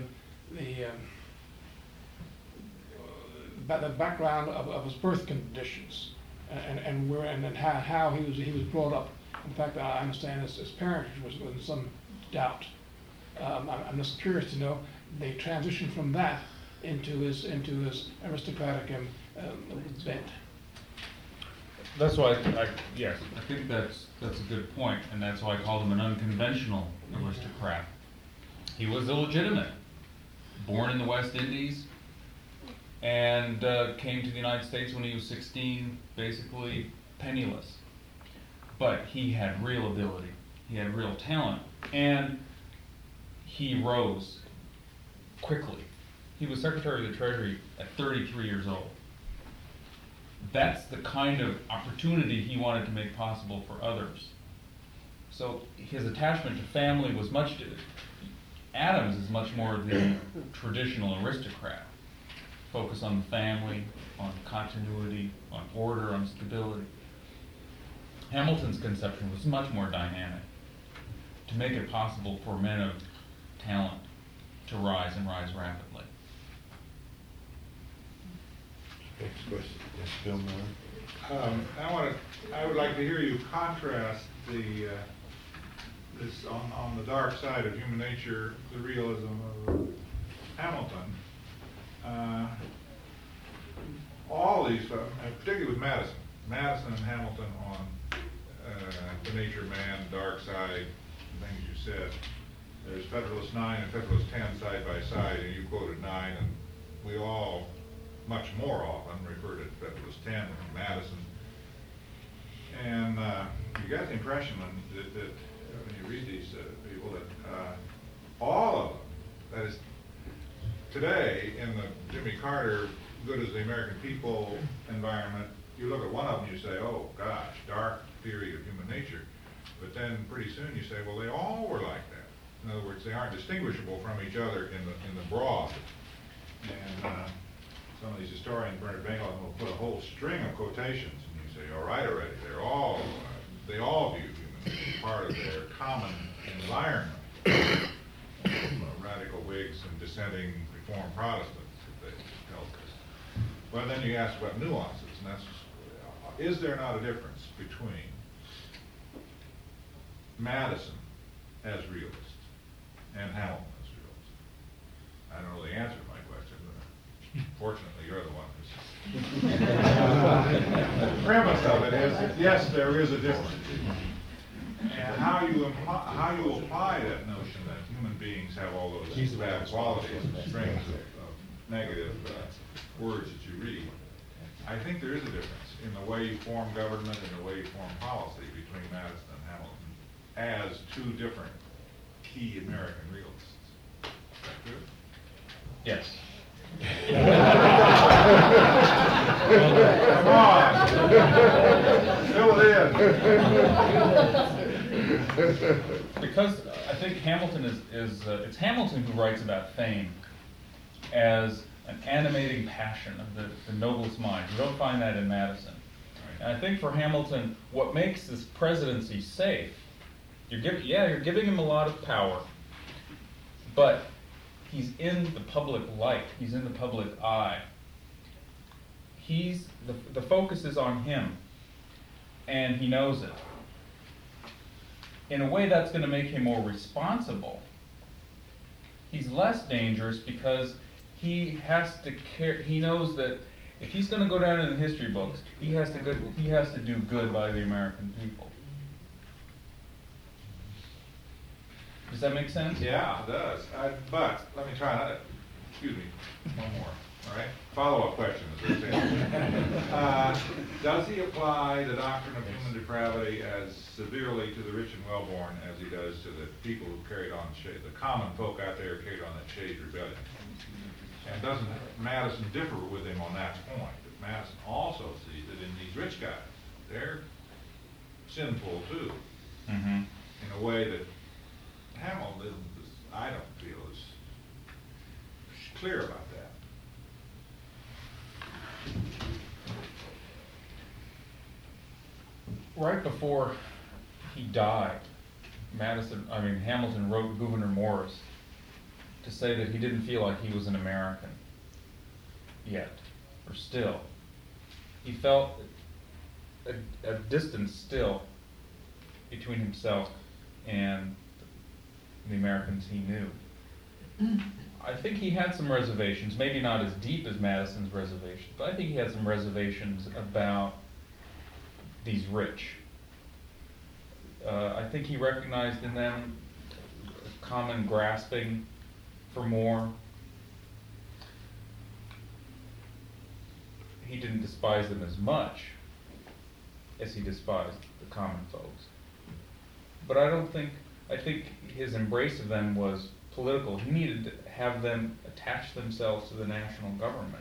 Speaker 5: background of his birth conditions, and how he was brought up? In fact, I understand his parentage was in some doubt. I'm just curious to know the transition from that into his aristocratic bent.
Speaker 4: That's why yes, I think that's a good point, and that's why I called him an unconventional aristocrat. He was illegitimate, born in the West Indies, and came to the United States when he was 16, basically penniless. But he had real ability, he had real talent, and he rose quickly. He was Secretary of the Treasury at 33 years old. That's the kind of opportunity he wanted to make possible for others. So his attachment to family was Adams is much more the traditional aristocrat. Focus on the family, on continuity, on order, on stability. Hamilton's conception was much more dynamic, to make it possible for men of talent to rise and rise rapidly.
Speaker 3: Next question. Yes, Bill Miller.
Speaker 6: I would like to hear you contrast this on the dark side of human nature, the realism of Hamilton. All these, particularly with Madison and Hamilton on the nature of man, dark side, the things you said. There's Federalist 9 and Federalist 10 side by side, and you quoted 9, and we all, much more often, refer to Federalist 10 and Madison. And you got the impression that when you read these people that all of them, that is, today in the Jimmy Carter, good as the American people environment, you look at one of them and you say, oh gosh, dark theory of human nature. But then pretty soon you say, well, they all were like that. In other words, they aren't distinguishable from each other in the broad. And some of these historians, Bernard Bengelin, will put a whole string of quotations, and you say, all right already, they all view human nature as part of their common environment. Radical Whigs and dissenting Reformed Protestants, if they tell us. Well, then you ask about nuances, and that's, is there not a difference between Madison as realist and Hamilton as realist? I don't know the answer to my question, but fortunately, you're the one who's. The premise of it is that, yes, there is a difference. And how you apply that notion that human beings have all those bad qualities and strings of negative words that you read, I think there is a difference in the way you form government and the way you form policy between Madison and Hamilton as two different key American realists. Is that true?
Speaker 4: Yes.
Speaker 6: Come on! Fill it in!
Speaker 4: Because I think Hamilton it's Hamilton who writes about fame as an animating passion of the noblest mind. You don't find that in Madison. And I think for Hamilton, what makes this presidency safe, you're giving him a lot of power, but he's in the public light. He's in the public eye. The focus is on him, and he knows it. In a way, that's going to make him more responsible. He's less dangerous because he has to care. He knows that if he's going to go down in the history books, he has to do good by the American people. Does that make sense?
Speaker 6: Yeah, it does. But let me try another. Excuse me, one more. All right. Follow-up question, as they say. Does he apply the doctrine of human depravity as severely to the rich and well-born as he does to the people who carried on the common folk out there who carried on that Shays Rebellion? And doesn't Madison differ with him on that point? That Madison also sees that in these rich guys, they're sinful too, in a way that Hamilton, I don't feel, is clear about that.
Speaker 4: Right before he died, Hamilton wrote Gouverneur Morris to say that he didn't feel like he was an American yet, or still. He felt a distance still between himself and the Americans he knew. I think he had some reservations, maybe not as deep as Madison's reservations, but I think he had some reservations about these rich. I think he recognized in them a common grasping for more. He didn't despise them as much as he despised the common folks. But I think his embrace of them was political. He needed to have them attach themselves to the national government.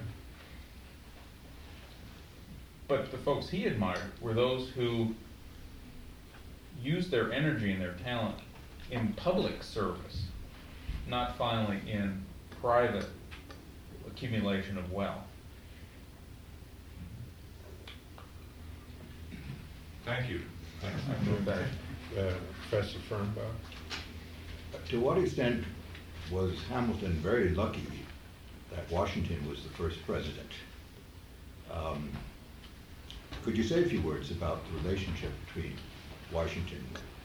Speaker 4: But the folks he admired were those who used their energy and their talent in public service, not finally in private accumulation of wealth.
Speaker 6: Thank you.
Speaker 3: I move back. Professor Fernbaugh.
Speaker 7: To what extent was Hamilton very lucky that Washington was the first president? Could you say a few words about the relationship between Washington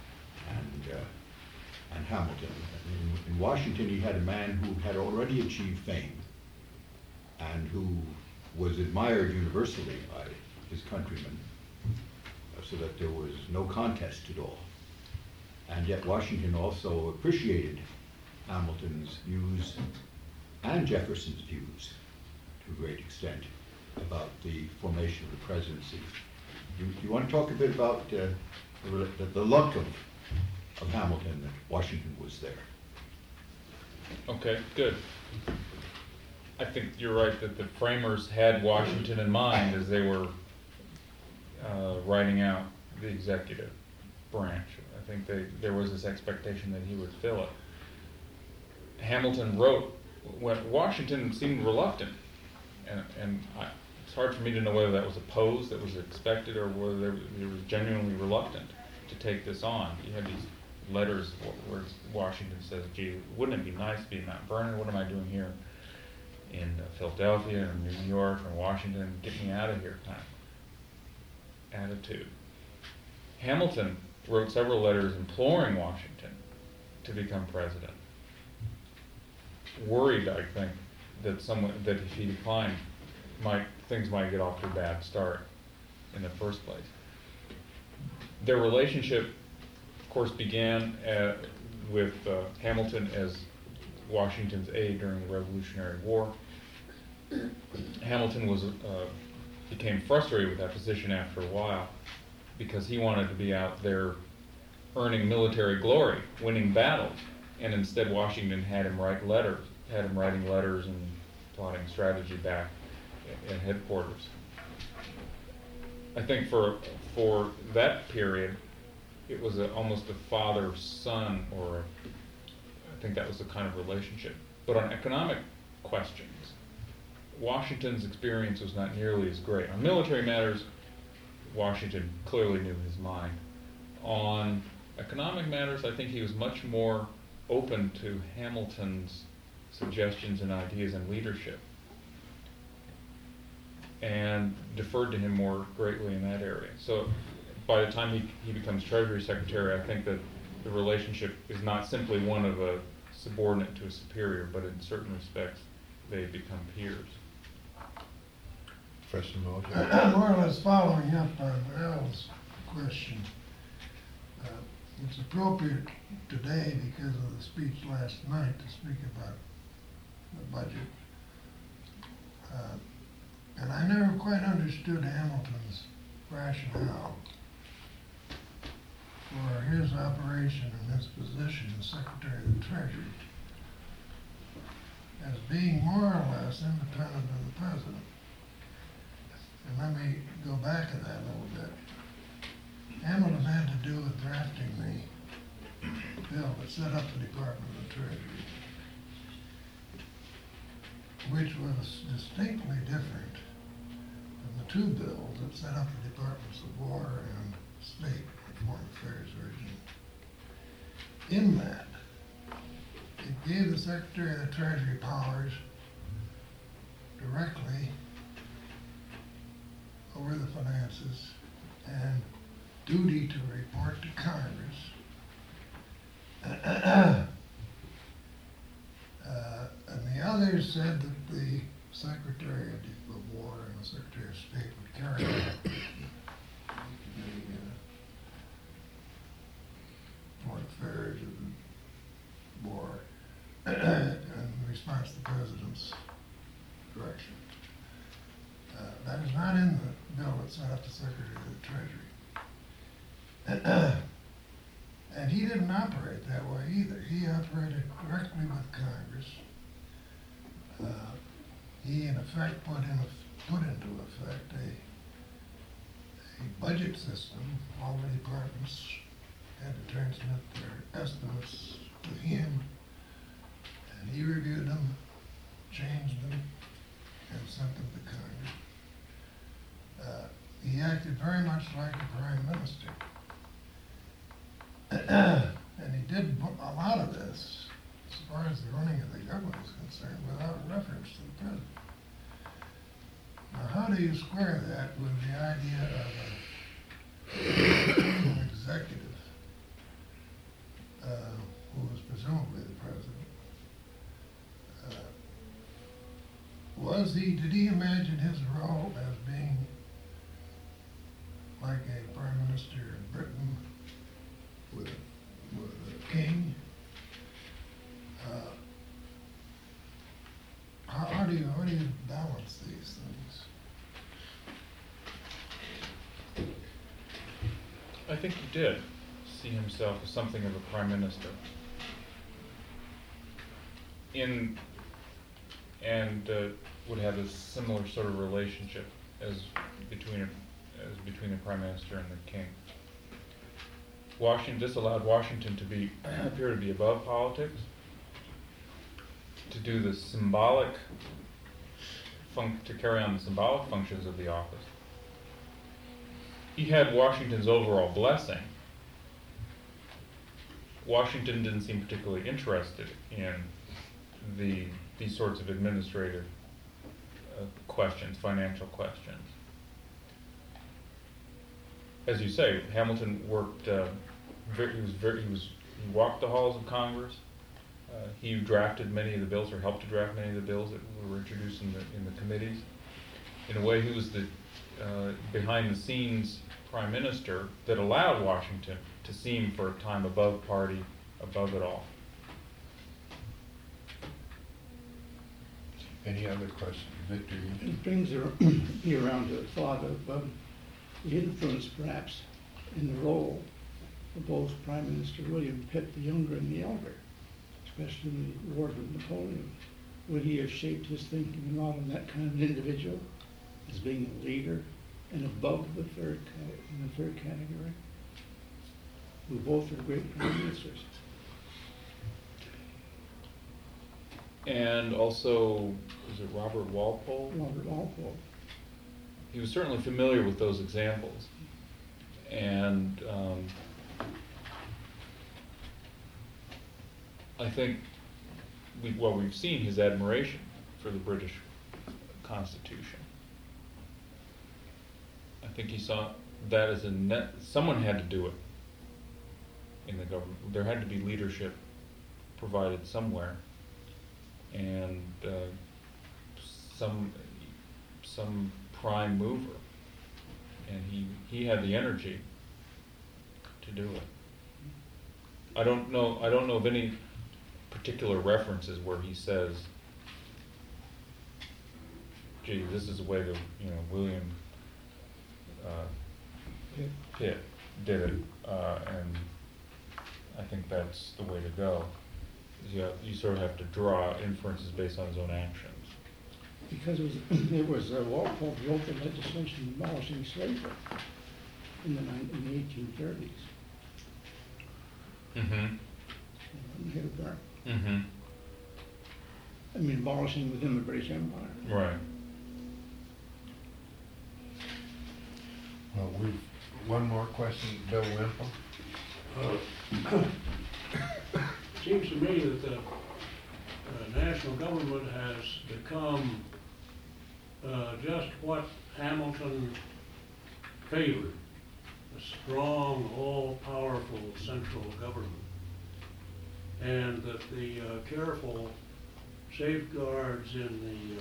Speaker 7: and Hamilton? In Washington, he had a man who had already achieved fame and who was admired universally by his countrymen, so that there was no contest at all. And yet Washington also appreciated Hamilton's views and Jefferson's views to a great extent about the formation of the presidency. Do you want to talk a bit about the luck of Hamilton, that Washington was there?
Speaker 4: Okay, good. I think you're right that the framers had Washington in mind as they were writing out the executive branch. I think there was this expectation that he would fill it. Hamilton wrote when Washington seemed reluctant, and it's hard for me to know whether that was a pose that was expected or whether he was genuinely reluctant to take this on. You had these letters where Washington says, gee, wouldn't it be nice to be in Mount Vernon? What am I doing here in Philadelphia and New York and Washington? Get me out of here kind of attitude. Hamilton wrote several letters imploring Washington to become president. worried, I think, that if he declined, things might get off to a bad start in the first place. Their relationship, of course, began with Hamilton as Washington's aide during the Revolutionary War. Hamilton became frustrated with that position after a while because he wanted to be out there earning military glory, winning battles, and instead Washington had him writing letters and plotting strategy back at headquarters. I think for that period, it was almost a father-son, I think that was the kind of relationship. But on economic questions, Washington's experience was not nearly as great. On military matters, Washington clearly knew his mind. On economic matters, I think he was much more open to Hamilton's suggestions and ideas and leadership, and deferred to him more greatly in that area. So by the time he becomes Treasury Secretary, I think that the relationship is not simply one of a subordinate to a superior, but in certain respects they become peers.
Speaker 3: Professor Mosley?
Speaker 8: More or less following up on Al's question. It's appropriate today because of the speech last night to speak about the budget. And I never quite understood Hamilton's rationale for his operation and his position as Secretary of the Treasury as being more or less independent of the President. And let me go back to that a little bit. Hamilton had to do with drafting the bill that set up the Department of the Treasury, which was distinctly different from the two bills that set up the Departments of War and State and Foreign Affairs regime. In that, it gave the Secretary of the Treasury powers directly over the finances and duty to report to Congress. And the others said that the Secretary of War and the Secretary of State would carry out the Foreign Affairs of the war in response to the President's direction. That is not in the bill that set up the Secretary of the Treasury. And he didn't operate that way either. He operated directly with Congress. He, in effect, put into effect a budget system. All the departments had to transmit their estimates to him, and he reviewed them, changed them, and sent them to Congress. He acted very much like a prime minister. And he did a lot of this, as far as the running of the government is concerned, without reference to the president. Now, how do you square that with the idea of an executive who was presumably the president? Did he imagine his role as being like a prime minister in Britain with a king? How do you balance these things?
Speaker 4: I think he did see himself as something of a prime minister. Would have a similar sort of relationship as between the prime minister and the king. This allowed Washington to appear to be above politics, to do the to carry on the symbolic functions of the office. He had Washington's overall blessing. Washington didn't seem particularly interested in these sorts of administrative questions, financial questions. As you say, Hamilton worked. He walked the halls of Congress. He drafted many of the bills, or helped to draft many of the bills that were introduced in the committees. In a way, he was the behind-the-scenes prime minister that allowed Washington to seem for a time above party, above it all.
Speaker 3: Any other questions? Victor?
Speaker 9: It brings me around to the thought of the influence, perhaps, in the role of both Prime Minister William Pitt, the younger and the elder, especially in the War with Napoleon. Would he have shaped his thinking a lot on that kind of an individual as being a leader and above the third category? Who both are great prime ministers.
Speaker 4: And also, is it Robert Walpole?
Speaker 9: Robert Walpole.
Speaker 4: He was certainly familiar with those examples. And I think we've seen his admiration for the British Constitution. I think he saw that as someone had to do it in the government. There had to be leadership provided somewhere, and some prime mover, and he had the energy to do it. I don't know of any particular references where he says, gee, this is the way that William Pitt did it, and I think that's the way to go. You sort of have to draw inferences based on his own actions.
Speaker 9: Because it was Walpole who wrote the legislation abolishing slavery in the 1830s.
Speaker 4: Mm-hmm.
Speaker 9: Hildegard.
Speaker 4: Mm-hmm.
Speaker 9: I mean, abolishing within the British Empire.
Speaker 4: Right.
Speaker 3: Well, one more question, Bill Wimple.
Speaker 2: It seems to me that the national government has become just what Hamilton favored, a strong, all-powerful central government. And that the careful safeguards in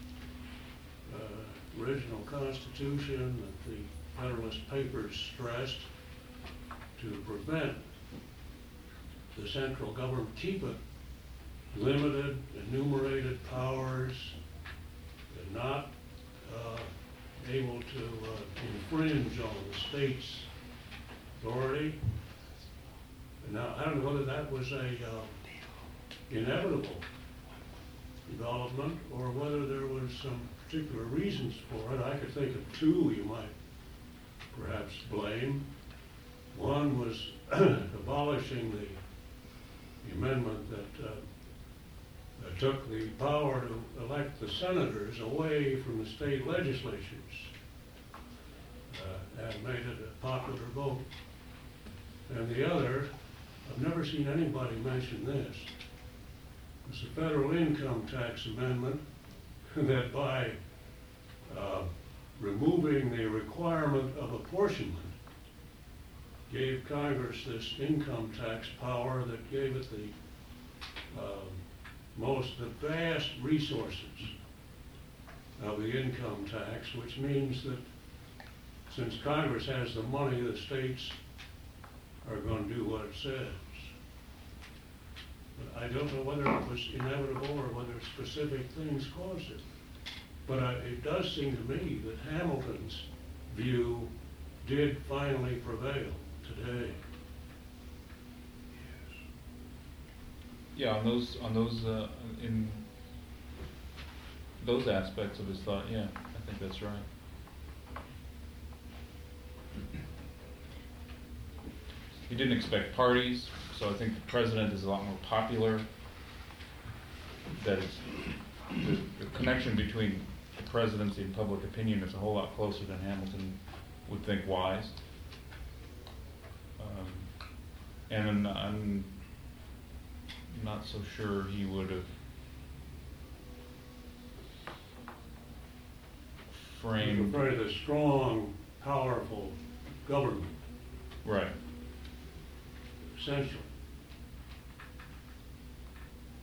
Speaker 2: the original Constitution that the Federalist Papers stressed to prevent the central government, keep it limited, enumerated powers, and not able to infringe on the state's authority. Now, I don't know whether that was a inevitable development or whether there was some particular reasons for it. I could think of two you might perhaps blame. One was abolishing the amendment that took the power to elect the senators away from the state legislatures and made it a popular vote. And the other, I've never seen anybody mention this, was the federal income tax amendment that by removing the requirement of apportionment gave Congress this income tax power that gave it the vast resources of the income tax, which means that since Congress has the money, the states are going to do what it says. But I don't know whether it was inevitable or whether specific things caused it. But it does seem to me that Hamilton's view did finally prevail today.
Speaker 4: Yeah, in those aspects of his thought, yeah, I think that's right. He didn't expect parties, so I think the president is a lot more popular. That is, the connection between the presidency and public opinion is a whole lot closer than Hamilton would think wise. And I'm not so sure he would have framed...
Speaker 2: Afraid of the strong, powerful government.
Speaker 4: Right.
Speaker 2: Essential.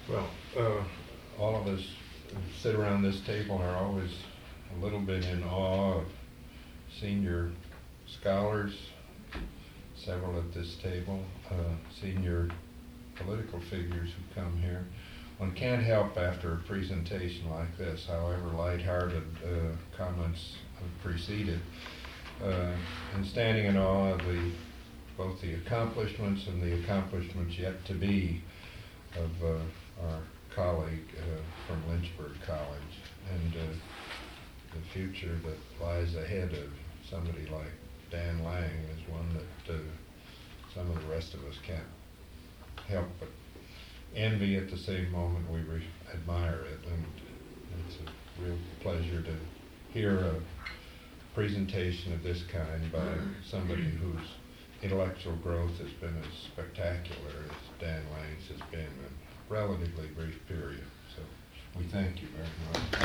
Speaker 3: Well, all of us who sit around this table are always a little bit in awe of senior scholars, several at this table, senior political figures who come here. One can't help after a presentation like this, however lighthearted comments have preceded, and standing in awe of both the accomplishments and the accomplishments yet to be of our colleague from Lynchburg College, and the future that lies ahead of somebody like Dan Lang is one that some of the rest of us can't help but envy. At the same moment we admire it, and it's a real pleasure to hear a presentation of this kind by somebody whose intellectual growth has been as spectacular as Dan Lang's has been in a relatively brief period. So we thank you very much.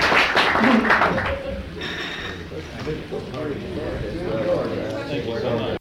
Speaker 4: Thank you so much.